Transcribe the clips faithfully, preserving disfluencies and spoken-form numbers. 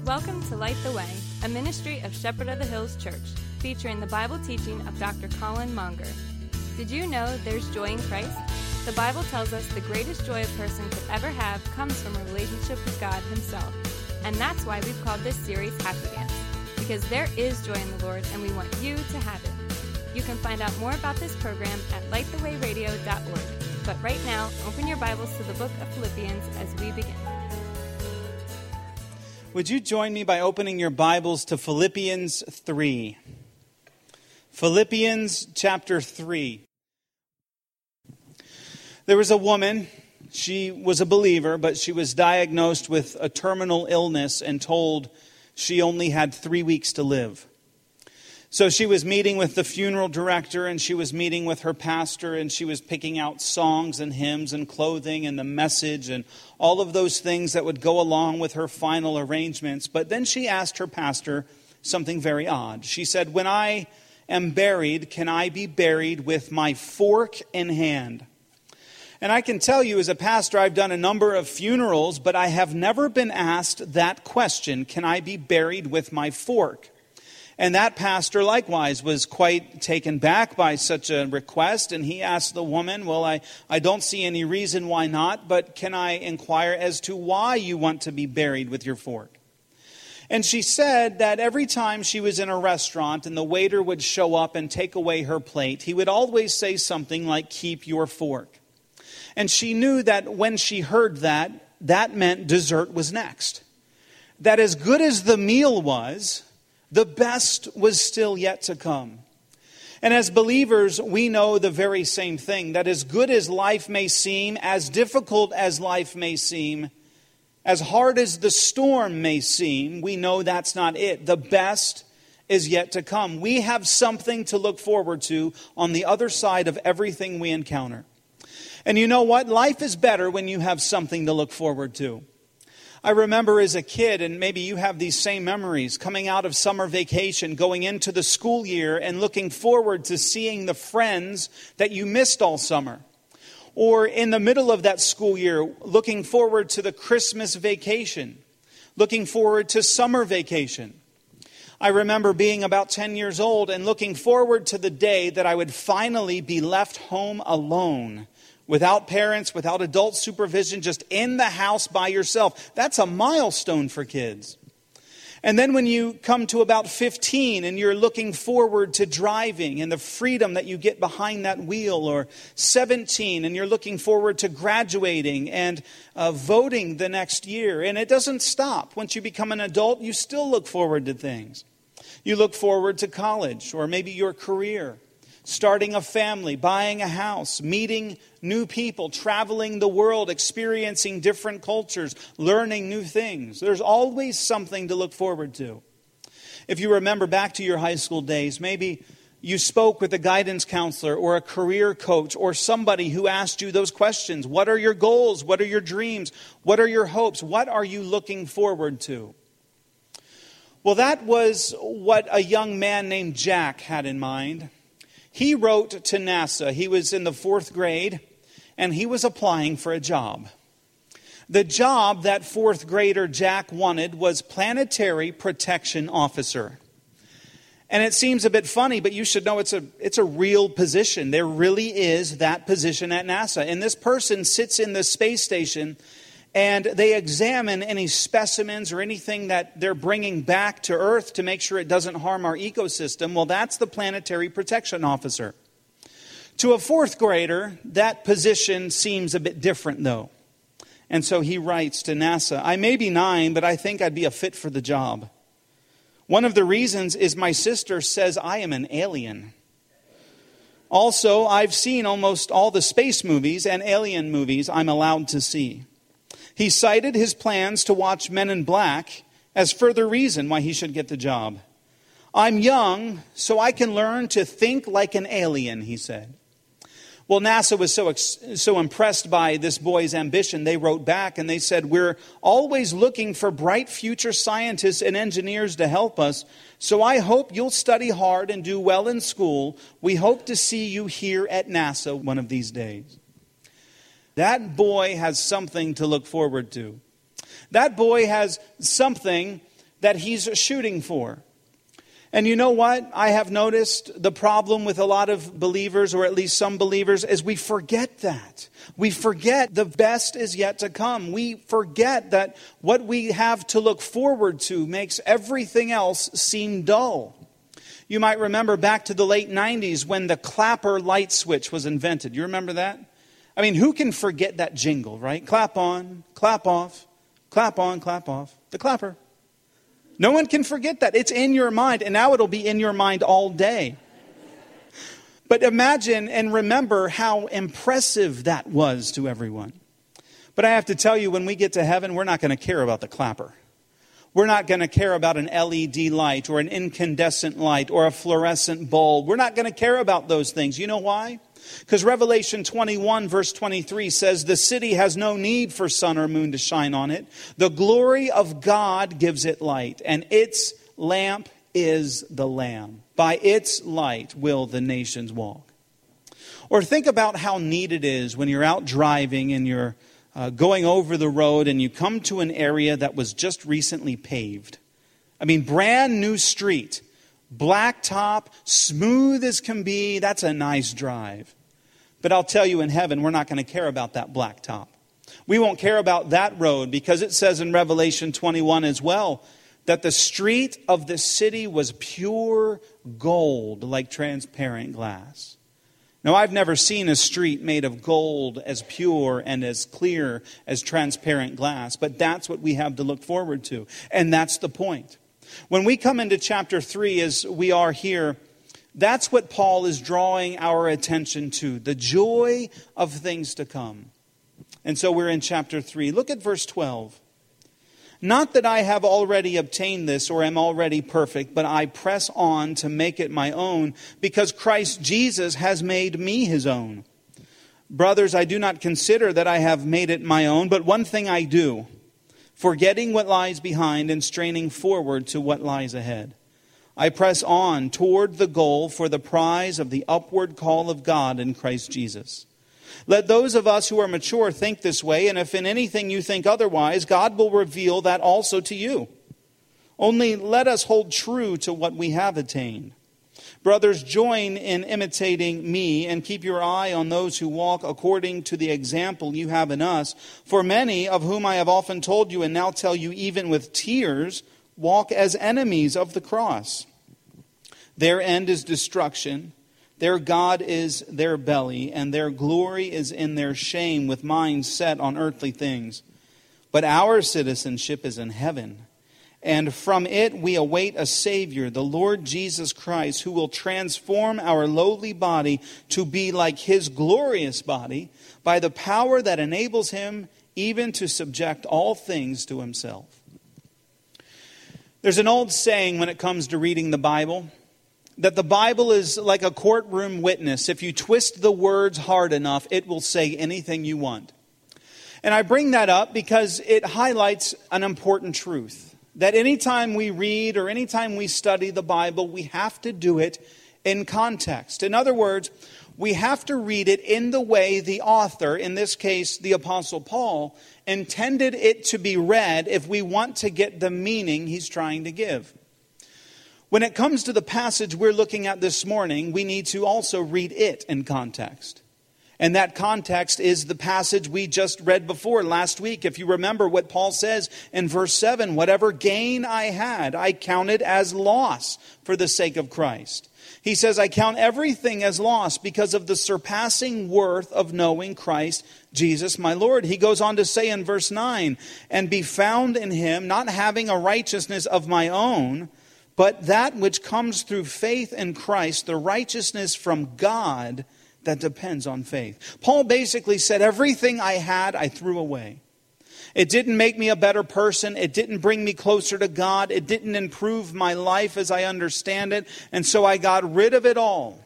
Welcome to Light the Way, a ministry of Shepherd of the Hills Church, featuring the Bible teaching of Doctor Colin Monger. Did you know there's joy in Christ? The Bible tells us the greatest joy a person could ever have comes from a relationship with God Himself. And that's why we've called this series Happy Dance, because there is joy in the Lord and we want you to have it. You can find out more about this program at light the way radio dot org. But right now, open your Bibles to the book of Philippians as we begin. Would you join me by opening your Bibles to Philippians three? Philippians chapter three. There was a woman, she was a believer, but she was diagnosed with a terminal illness and told she only had three weeks to live. So she was meeting with the funeral director, and she was meeting with her pastor, and she was picking out songs and hymns and clothing and the message and all of those things that would go along with her final arrangements. But then she asked her pastor something very odd. She said, "When I am buried, can I be buried with my fork in hand?" And I can tell you as a pastor, I've done a number of funerals, but I have never been asked that question, can I be buried with my fork? And that pastor likewise was quite taken back by such a request. And he asked the woman, well, I, I don't see any reason why not, but can I inquire as to why you want to be buried with your fork? And she said that every time she was in a restaurant and the waiter would show up and take away her plate, he would always say something like, "Keep your fork." And she knew that when she heard that, that meant dessert was next. That as good as the meal was, the best was still yet to come. And as believers, we know the very same thing, that as good as life may seem, as difficult as life may seem, as hard as the storm may seem, we know that's not it. The best is yet to come. We have something to look forward to on the other side of everything we encounter. And you know what? Life is better when you have something to look forward to. I remember as a kid, and maybe you have these same memories, coming out of summer vacation, going into the school year and looking forward to seeing the friends that you missed all summer. Or in the middle of that school year, looking forward to the Christmas vacation, looking forward to summer vacation. I remember being about ten years old and looking forward to the day that I would finally be left home alone, without parents, without adult supervision, just in the house by yourself. That's a milestone for kids. And then when you come to about fifteen and you're looking forward to driving and the freedom that you get behind that wheel, or seventeen and you're looking forward to graduating and uh, voting the next year. And it doesn't stop. Once you become an adult, you still look forward to things. You look forward to college or maybe your career, starting a family, buying a house, meeting new people, traveling the world, experiencing different cultures, learning new things. There's always something to look forward to. If you remember back to your high school days, maybe you spoke with a guidance counselor or a career coach or somebody who asked you those questions. What are your goals? What are your dreams? What are your hopes? What are you looking forward to? Well, that was what a young man named Jack had in mind. He wrote to NASA. He was in the fourth grade, and he was applying for a job. The job that fourth grader Jack wanted was Planetary Protection Officer. And it seems a bit funny, but you should know it's a it's a real position. There really is that position at NASA. And this person sits in the space station, and they examine any specimens or anything that they're bringing back to Earth to make sure it doesn't harm our ecosystem. Well, that's the Planetary Protection Officer. To a fourth grader, that position seems a bit different, though. And so he writes to NASA, "I may be nine, but I think I'd be a fit for the job. One of the reasons is my sister says I am an alien. Also, I've seen almost all the space movies and alien movies I'm allowed to see." He cited his plans to watch Men in Black as further reason why he should get the job. "I'm young, so I can learn to think like an alien," he said. Well, NASA was so so impressed by this boy's ambition, they wrote back and they said, "We're always looking for bright future scientists and engineers to help us, so I hope you'll study hard and do well in school. We hope to see you here at NASA one of these days." That boy has something to look forward to. That boy has something that he's shooting for. And you know what? I have noticed the problem with a lot of believers, or at least some believers, is we forget that. We forget the best is yet to come. We forget that what we have to look forward to makes everything else seem dull. You might remember back to the late nineties when the clapper light switch was invented. You remember that? I mean, who can forget that jingle, right? Clap on, clap off, clap on, clap off. The clapper. No one can forget that. It's in your mind, and now it'll be in your mind all day. But imagine and remember how impressive that was to everyone. But I have to tell you, when we get to heaven, we're not going to care about the clapper. We're not going to care about an L E D light or an incandescent light or a fluorescent bulb. We're not going to care about those things. You know why? Because Revelation twenty-one verse twenty-three says, the city has no need for sun or moon to shine on it. The glory of God gives it light, and its lamp is the Lamb. By its light will the nations walk. Or think about how neat it is when you're out driving and you're uh, going over the road and you come to an area that was just recently paved. I mean, brand new street. Blacktop, smooth as can be. That's a nice drive. But I'll tell you, in heaven, we're not going to care about that blacktop. We won't care about that road, because it says in Revelation twenty-one as well that the street of the city was pure gold, like transparent glass. Now, I've never seen a street made of gold as pure and as clear as transparent glass, but that's what we have to look forward to. And that's the point. When we come into chapter three, as we are here, that's what Paul is drawing our attention to, the joy of things to come. And so we're in chapter three. Look at verse twelve. Not that I have already obtained this or am already perfect, but I press on to make it my own, because Christ Jesus has made me his own. Brothers, I do not consider that I have made it my own, but one thing I do, forgetting what lies behind and straining forward to what lies ahead. I press on toward the goal for the prize of the upward call of God in Christ Jesus. Let those of us who are mature think this way, and if in anything you think otherwise, God will reveal that also to you. Only let us hold true to what we have attained. Brothers, join in imitating me and keep your eye on those who walk according to the example you have in us. For many, of whom I have often told you and now tell you even with tears, walk as enemies of the cross. Their end is destruction. Their God is their belly, and their glory is in their shame, with minds set on earthly things. But our citizenship is in heaven, and from it we await a Savior, the Lord Jesus Christ, who will transform our lowly body to be like his glorious body by the power that enables him even to subject all things to himself. There's an old saying when it comes to reading the Bible, that the Bible is like a courtroom witness. If you twist the words hard enough, it will say anything you want. And I bring that up because it highlights an important truth. That anytime we read or anytime we study the Bible, we have to do it in context. In other words, we have to read it in the way the author, in this case the Apostle Paul, intended it to be read if we want to get the meaning he's trying to give. When it comes to the passage we're looking at this morning, we need to also read it in context. And that context is the passage we just read before last week. If you remember what Paul says in verse seven, whatever gain I had, I counted as loss for the sake of Christ. He says, I count everything as loss because of the surpassing worth of knowing Christ Jesus my Lord. He goes on to say in verse nine, and be found in him, not having a righteousness of my own, but that which comes through faith in Christ, the righteousness from God that depends on faith. Paul basically said, everything I had, I threw away. It didn't make me a better person. It didn't bring me closer to God. It didn't improve my life as I understand it. And so I got rid of it all.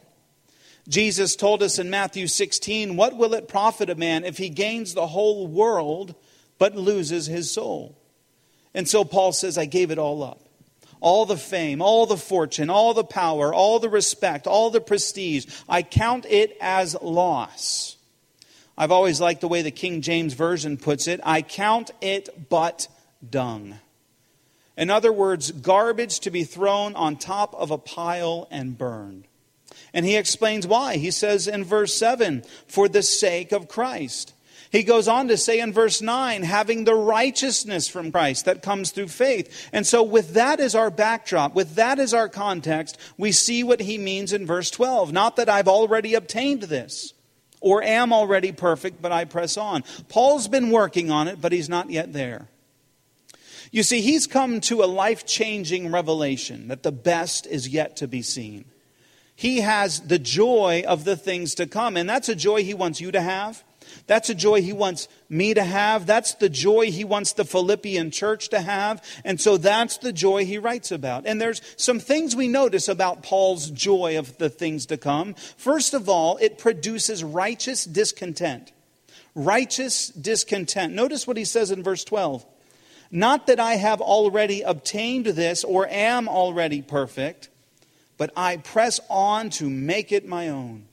Jesus told us in Matthew sixteen, what will it profit a man if he gains the whole world but loses his soul? And so Paul says, I gave it all up. All the fame, all the fortune, all the power, all the respect, all the prestige. I count it as loss. I've always liked the way the King James Version puts it. I count it but dung. In other words, garbage to be thrown on top of a pile and burned. And he explains why. He says in verse seven, for the sake of Christ. He goes on to say in verse nine, having the righteousness from Christ that comes through faith. And so with that as our backdrop, with that as our context, we see what he means in verse twelve. Not that I've already obtained this or am already perfect, but I press on. Paul's been working on it, but he's not yet there. You see, he's come to a life-changing revelation that the best is yet to be seen. He has the joy of the things to come, and that's a joy he wants you to have. That's a joy he wants me to have. That's the joy he wants the Philippian church to have. And so that's the joy he writes about. And there's some things we notice about Paul's joy of the things to come. First of all, it produces righteous discontent. Righteous discontent. Notice what he says in verse twelve. Not that I have already obtained this or am already perfect, but I press on to make it my own.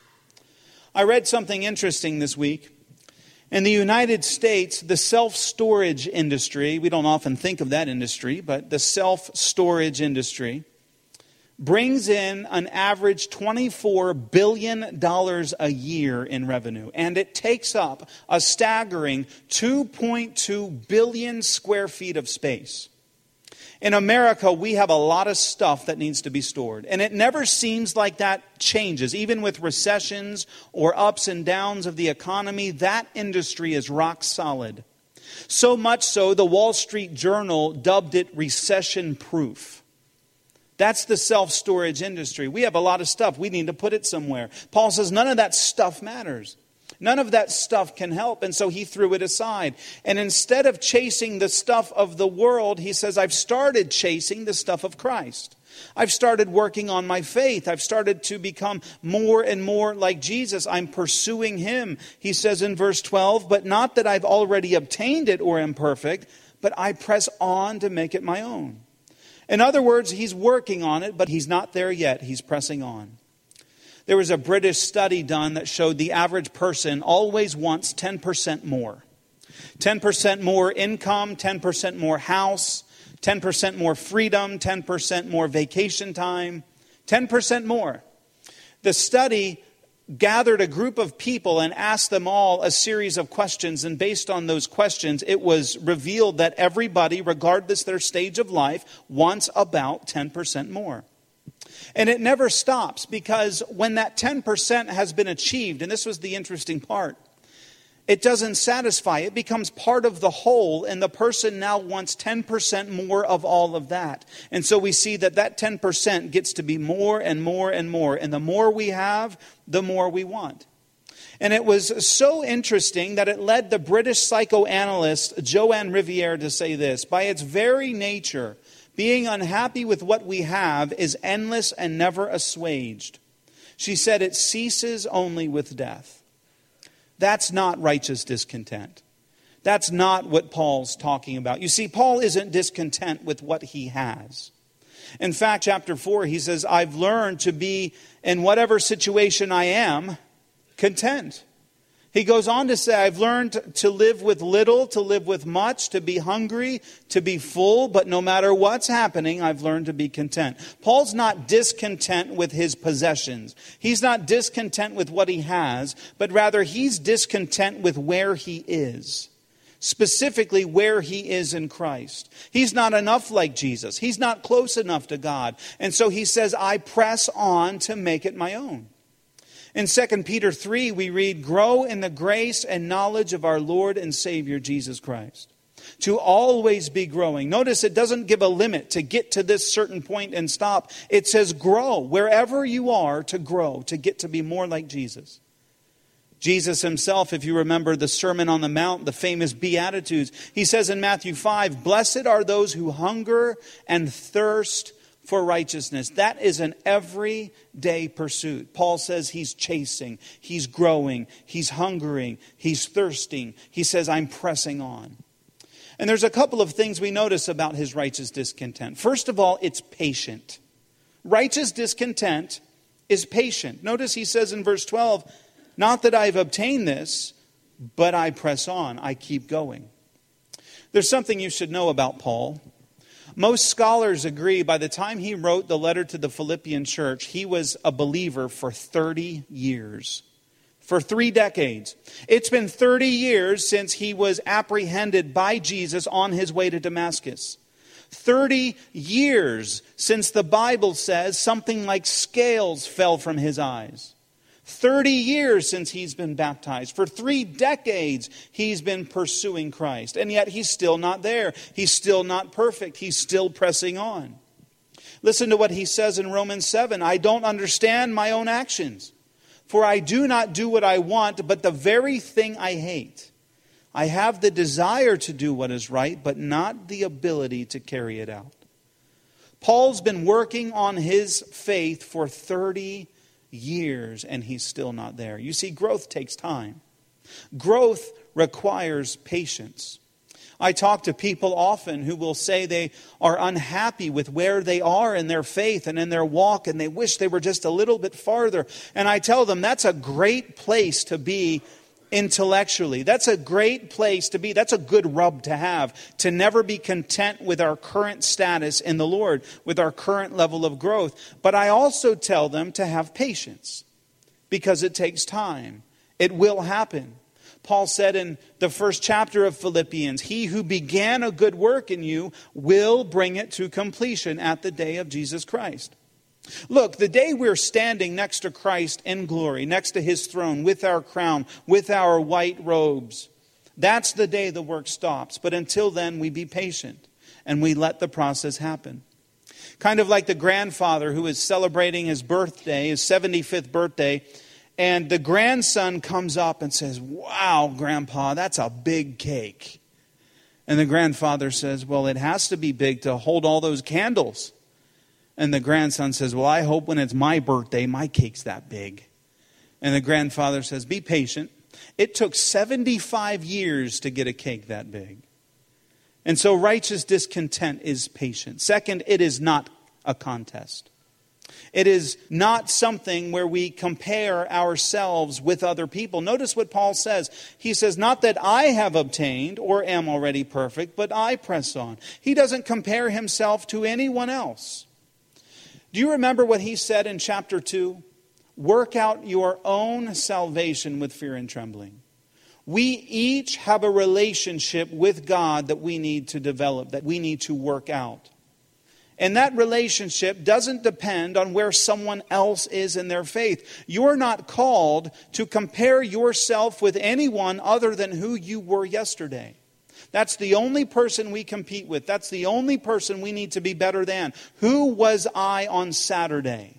I read something interesting this week. In the United States, the self-storage industry, we don't often think of that industry, but the self-storage industry brings in an average twenty-four billion dollars a year in revenue. And it takes up a staggering two point two billion square feet of space. In America, we have a lot of stuff that needs to be stored. And it never seems like that changes. Even with recessions or ups and downs of the economy, that industry is rock solid. So much so, the Wall Street Journal dubbed it recession-proof. That's the self-storage industry. We have a lot of stuff. We need to put it somewhere. Paul says none of that stuff matters. None of that stuff can help. And so he threw it aside. And instead of chasing the stuff of the world, he says, I've started chasing the stuff of Christ. I've started working on my faith. I've started to become more and more like Jesus. I'm pursuing him. He says in verse twelve, but not that I've already obtained it or am perfect, but I press on to make it my own. In other words, he's working on it, but he's not there yet. He's pressing on. There was a British study done that showed the average person always wants ten percent more. ten percent more income, ten percent more house, ten percent more freedom, ten percent more vacation time, ten percent more. The study gathered a group of people and asked them all a series of questions. And based on those questions, it was revealed that everybody, regardless their stage of life, wants about ten percent more. And it never stops, because when that ten percent has been achieved, and this was the interesting part, it doesn't satisfy. It becomes part of the whole, and the person now wants ten percent more of all of that. And so we see that that ten percent gets to be more and more and more. And the more we have, the more we want. And it was so interesting that it led the British psychoanalyst Joanne Riviere to say this: by its very nature, being unhappy with what we have is endless and never assuaged. She said it ceases only with death. That's not righteous discontent. That's not what Paul's talking about. You see, Paul isn't discontent with what he has. In fact, chapter four, he says, I've learned to be, in whatever situation I am, content. He goes on to say, I've learned to live with little, to live with much, to be hungry, to be full, but no matter what's happening, I've learned to be content. Paul's not discontent with his possessions. He's not discontent with what he has, but rather he's discontent with where he is. Specifically, where he is in Christ. He's not enough like Jesus. He's not close enough to God. And so he says, I press on to make it my own. In Second Peter three, we read, grow in the grace and knowledge of our Lord and Savior, Jesus Christ. To always be growing. Notice it doesn't give a limit to get to this certain point and stop. It says grow. Wherever you are, to grow, to get to be more like Jesus. Jesus himself, if you remember the Sermon on the Mount, the famous Beatitudes, he says in Matthew five, blessed are those who hunger and thirst for righteousness. That is an everyday pursuit. Paul says he's chasing, he's growing, he's hungering, he's thirsting. He says, I'm pressing on. And there's a couple of things we notice about his righteous discontent. First of all, it's patient. Righteous discontent is patient. Notice he says in verse twelve, not that I've obtained this, but I press on. I keep going. There's something you should know about Paul. Most scholars agree by the time he wrote the letter to the Philippian church, he was a believer for thirty years. For three decades. It's been thirty years since he was apprehended by Jesus on his way to Damascus. thirty years since the Bible says something like scales fell from his eyes. thirty years since he's been baptized. For three decades he's been pursuing Christ. And yet he's still not there. He's still not perfect. He's still pressing on. Listen to what he says in Romans seven. I don't understand my own actions. For I do not do what I want, but the very thing I hate. I have the desire to do what is right, but not the ability to carry it out. Paul's been working on his faith for thirty years, and he's still not there. You see, growth takes time. Growth requires patience. I talk to people often who will say they are unhappy with where they are in their faith and in their walk, and they wish they were just a little bit farther. And I tell them that's a great place to be intellectually. That's a great place to be. That's a good rub to have, to never be content with our current status in the Lord, with our current level of growth. But I also tell them to have patience, because it takes time. It will happen. Paul said in the first chapter of Philippians, he who began a good work in you will bring it to completion at the day of Jesus Christ. Look, the day we're standing next to Christ in glory, next to his throne, with our crown, with our white robes, that's the day the work stops. But until then, we be patient and we let the process happen. Kind of like the grandfather who is celebrating his birthday, his seventy-fifth birthday, and the grandson comes up and says, wow, Grandpa, that's a big cake. And the grandfather says, well, it has to be big to hold all those candles. And the grandson says, well, I hope when it's my birthday, my cake's that big. And the grandfather says, be patient. It took seventy-five years to get a cake that big. And so righteous discontent is patient. Second, it is not a contest. It is not something where we compare ourselves with other people. Notice what Paul says. He says, not that I have obtained or am already perfect, but I press on. He doesn't compare himself to anyone else. Do you remember what he said in chapter two? Work out your own salvation with fear and trembling. We each have a relationship with God that we need to develop, that we need to work out. And that relationship doesn't depend on where someone else is in their faith. You're not called to compare yourself with anyone other than who you were yesterday. That's the only person we compete with. That's the only person we need to be better than. Who was I on Saturday?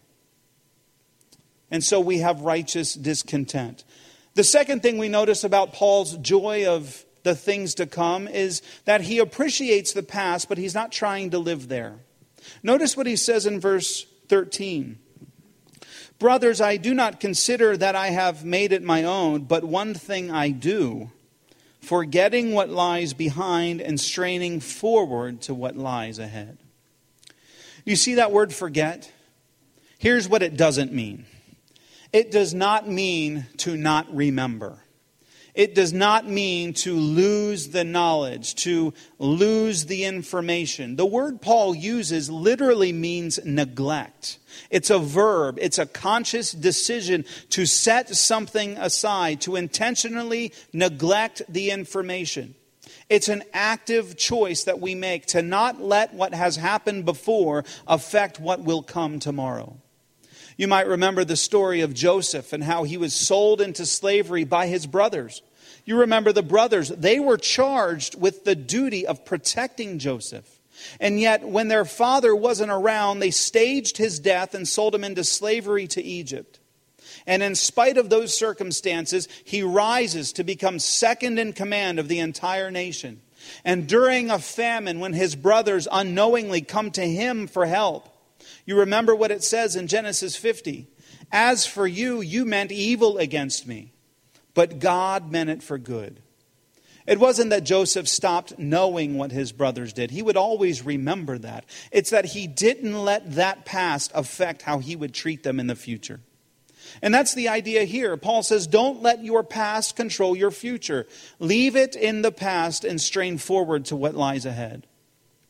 And so we have righteous discontent. The second thing we notice about Paul's joy of the things to come is that he appreciates the past, but he's not trying to live there. Notice what he says in verse thirteen. Brothers, I do not consider that I have made it my own, but one thing I do, forgetting what lies behind and straining forward to what lies ahead. You see that word forget? Here's what it doesn't mean. It does not mean to not remember. It does not mean to lose the knowledge, to lose the information. The word Paul uses literally means neglect. It's a verb. It's a conscious decision to set something aside, to intentionally neglect the information. It's an active choice that we make to not let what has happened before affect what will come tomorrow. You might remember the story of Joseph and how he was sold into slavery by his brothers. You remember the brothers, they were charged with the duty of protecting Joseph. And yet, when their father wasn't around, they staged his death and sold him into slavery to Egypt. And in spite of those circumstances, he rises to become second in command of the entire nation. And during a famine, when his brothers unknowingly come to him for help, you remember what it says in Genesis fifty. As for you, you meant evil against me, but God meant it for good. It wasn't that Joseph stopped knowing what his brothers did. He would always remember that. It's that he didn't let that past affect how he would treat them in the future. And that's the idea here. Paul says, don't let your past control your future. Leave it in the past and strain forward to what lies ahead.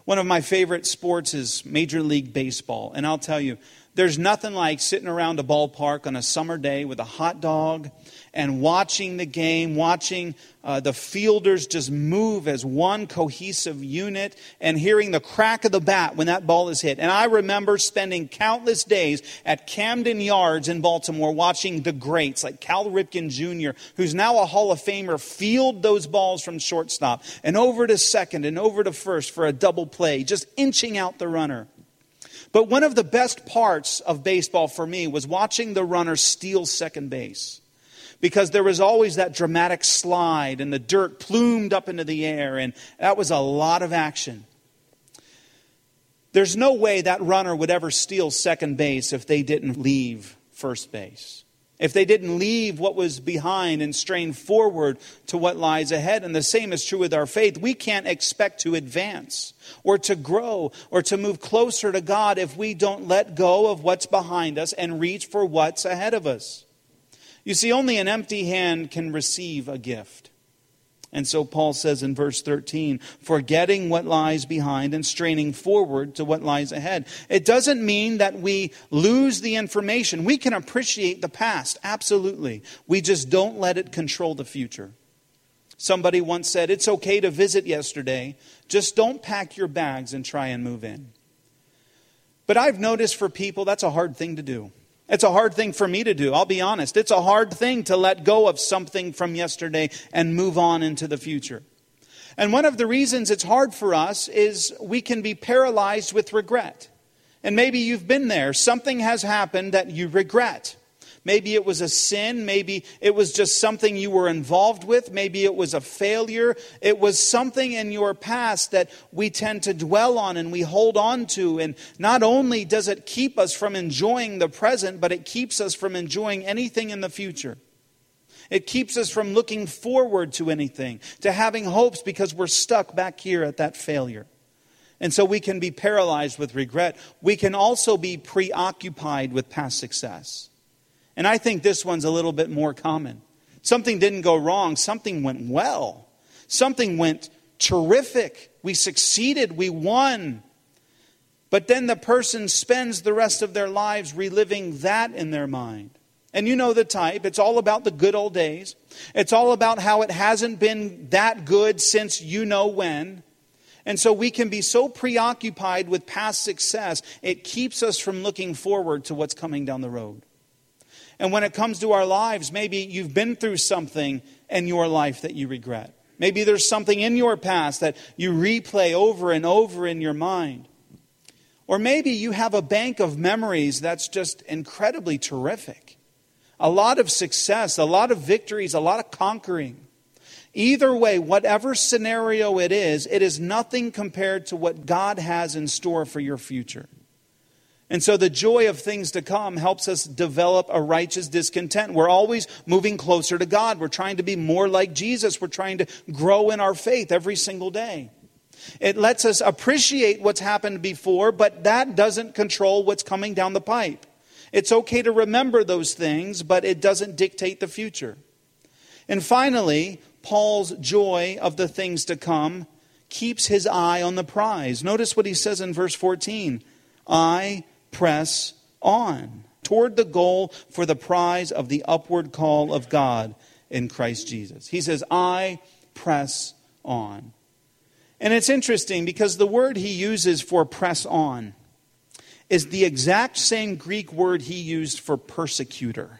One of my favorite sports is Major League Baseball. And I'll tell you, there's nothing like sitting around a ballpark on a summer day with a hot dog and watching the game, watching uh, the fielders just move as one cohesive unit and hearing the crack of the bat when that ball is hit. And I remember spending countless days at Camden Yards in Baltimore watching the greats like Cal Ripken Junior, who's now a Hall of Famer, field those balls from shortstop and over to second and over to first for a double play, just inching out the runner. But one of the best parts of baseball for me was watching the runner steal second base. Because there was always that dramatic slide and the dirt plumed up into the air, and that was a lot of action. There's no way that runner would ever steal second base if they didn't leave first base. If they didn't leave what was behind and strain forward to what lies ahead. And the same is true with our faith. We can't expect to advance or to grow or to move closer to God if we don't let go of what's behind us and reach for what's ahead of us. You see, only an empty hand can receive a gift. And so Paul says in verse thirteen, forgetting what lies behind and straining forward to what lies ahead. It doesn't mean that we lose the information. We can appreciate the past, absolutely. We just don't let it control the future. Somebody once said, it's okay to visit yesterday. Just don't pack your bags and try and move in. But I've noticed for people, that's a hard thing to do. It's a hard thing for me to do, I'll be honest. It's a hard thing to let go of something from yesterday and move on into the future. And one of the reasons it's hard for us is we can be paralyzed with regret. And maybe you've been there. Something has happened that you regret. Maybe it was a sin. Maybe it was just something you were involved with. Maybe it was a failure. It was something in your past that we tend to dwell on and we hold on to. And not only does it keep us from enjoying the present, but it keeps us from enjoying anything in the future. It keeps us from looking forward to anything, to having hopes because we're stuck back here at that failure. And so we can be paralyzed with regret. We can also be preoccupied with past success. And I think this one's a little bit more common. Something didn't go wrong. Something went well. Something went terrific. We succeeded. We won. But then the person spends the rest of their lives reliving that in their mind. And you know the type. It's all about the good old days. It's all about how it hasn't been that good since you know when. And so we can be so preoccupied with past success, it keeps us from looking forward to what's coming down the road. And when it comes to our lives, maybe you've been through something in your life that you regret. Maybe there's something in your past that you replay over and over in your mind. Or maybe you have a bank of memories that's just incredibly terrific. A lot of success, a lot of victories, a lot of conquering. Either way, whatever scenario it is, it is nothing compared to what God has in store for your future. And so the joy of things to come helps us develop a righteous discontent. We're always moving closer to God. We're trying to be more like Jesus. We're trying to grow in our faith every single day. It lets us appreciate what's happened before, but that doesn't control what's coming down the pipe. It's okay to remember those things, but it doesn't dictate the future. And finally, Paul's joy of the things to come keeps his eye on the prize. Notice what he says in verse fourteen. I press on toward the goal for the prize of the upward call of God in Christ Jesus. He says, I press on. And it's interesting because the word he uses for press on is the exact same Greek word he used for persecutor.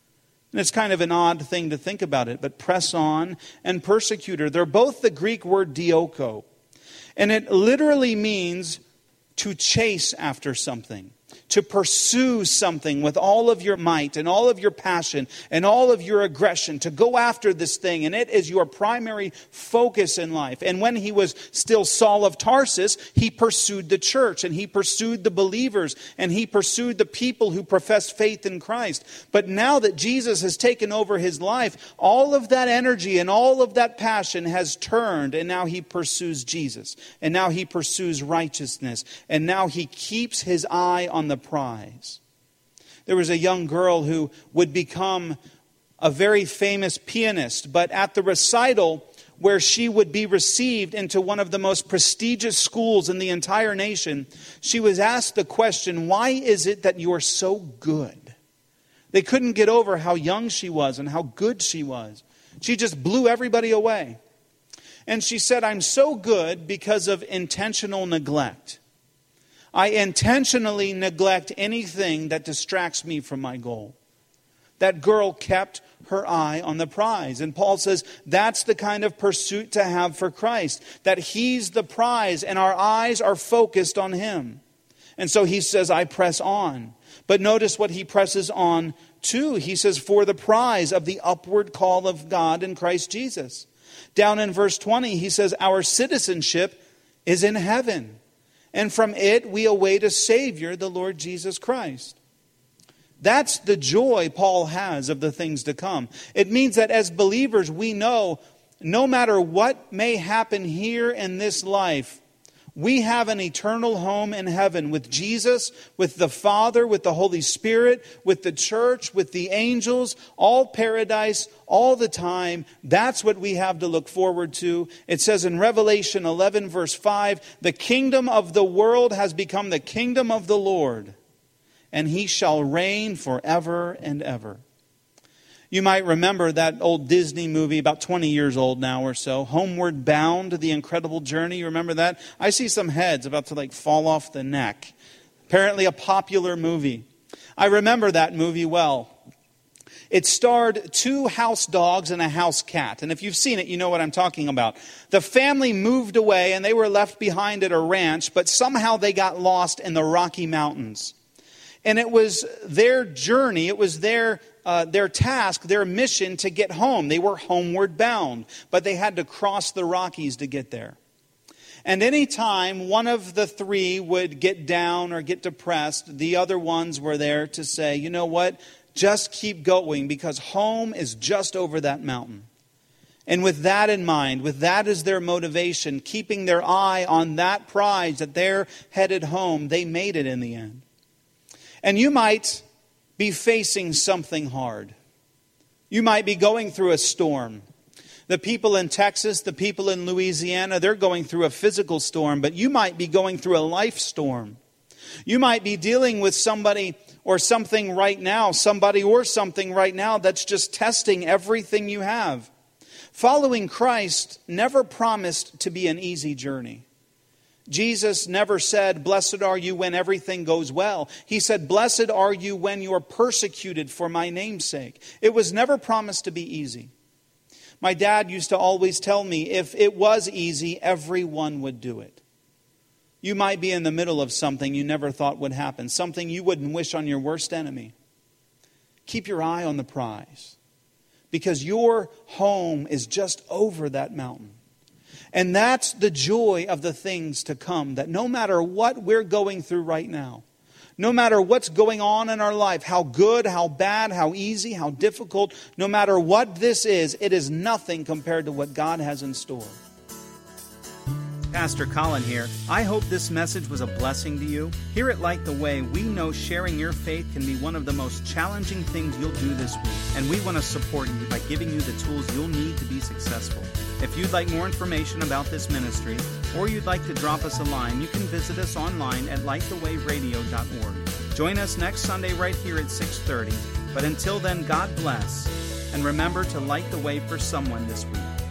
And it's kind of an odd thing to think about it, but press on and persecutor, they're both the Greek word dioko. And it literally means to chase after something, to pursue something with all of your might and all of your passion and all of your aggression, to go after this thing. And it is your primary focus in life. And when he was still Saul of Tarsus, he pursued the church and he pursued the believers and he pursued the people who professed faith in Christ. But now that Jesus has taken over his life, all of that energy and all of that passion has turned, and now he pursues Jesus. And now he pursues righteousness. And now he keeps his eye on the prize. There was a young girl who would become a very famous pianist, but at the recital, where she would be received into one of the most prestigious schools in the entire nation, she was asked the question, why is it that you are so good? They couldn't get over how young she was and how good she was. She just blew everybody away. And she said, I'm so good because of intentional neglect. I intentionally neglect anything that distracts me from my goal. That girl kept her eye on the prize. And Paul says that's the kind of pursuit to have for Christ. That He's the prize and our eyes are focused on Him. And so he says, I press on. But notice what he presses on to. He says, for the prize of the upward call of God in Christ Jesus. Down in verse twenty, he says, our citizenship is in heaven. And from it we await a Savior, the Lord Jesus Christ. That's the joy Paul has of the things to come. It means that as believers, we know no matter what may happen here in this life, we have an eternal home in heaven with Jesus, with the Father, with the Holy Spirit, with the church, with the angels, all paradise, all the time. That's what we have to look forward to. It says in Revelation eleven, verse five, the kingdom of the world has become the kingdom of the Lord, and He shall reign forever and ever. You might remember that old Disney movie, about twenty years old now or so, Homeward Bound, The Incredible Journey. You remember that? I see some heads about to like fall off the neck. Apparently a popular movie. I remember that movie well. It starred two house dogs and a house cat. And if you've seen it, you know what I'm talking about. The family moved away and they were left behind at a ranch, but somehow they got lost in the Rocky Mountains. And it was their journey, it was their uh, their task, their mission to get home. They were homeward bound, but they had to cross the Rockies to get there. And any time one of the three would get down or get depressed, the other ones were there to say, you know what, just keep going because home is just over that mountain. And with that in mind, with that as their motivation, keeping their eye on that prize that they're headed home, they made it in the end. And you might be facing something hard. You might be going through a storm. The people in Texas, the people in Louisiana, they're going through a physical storm, but you might be going through a life storm. You might be dealing with somebody or something right now, somebody or something right now that's just testing everything you have. Following Christ never promised to be an easy journey. Jesus never said, blessed are you when everything goes well. He said, blessed are you when you're persecuted for my name's sake. It was never promised to be easy. My dad used to always tell me, if it was easy, everyone would do it. You might be in the middle of something you never thought would happen, something you wouldn't wish on your worst enemy. Keep your eye on the prize, because your home is just over that mountain. And that's the joy of the things to come, that no matter what we're going through right now, no matter what's going on in our life, how good, how bad, how easy, how difficult, no matter what this is, it is nothing compared to what God has in store. Pastor Colin here. I hope this message was a blessing to you. Here at Light the Way, we know sharing your faith can be one of the most challenging things you'll do this week, and we want to support you by giving you the tools you'll need to be successful. If you'd like more information about this ministry, or you'd like to drop us a line, you can visit us online at light the way radio dot org. Join us next Sunday right here at six thirty. But until then, God bless, and remember to light the way for someone this week.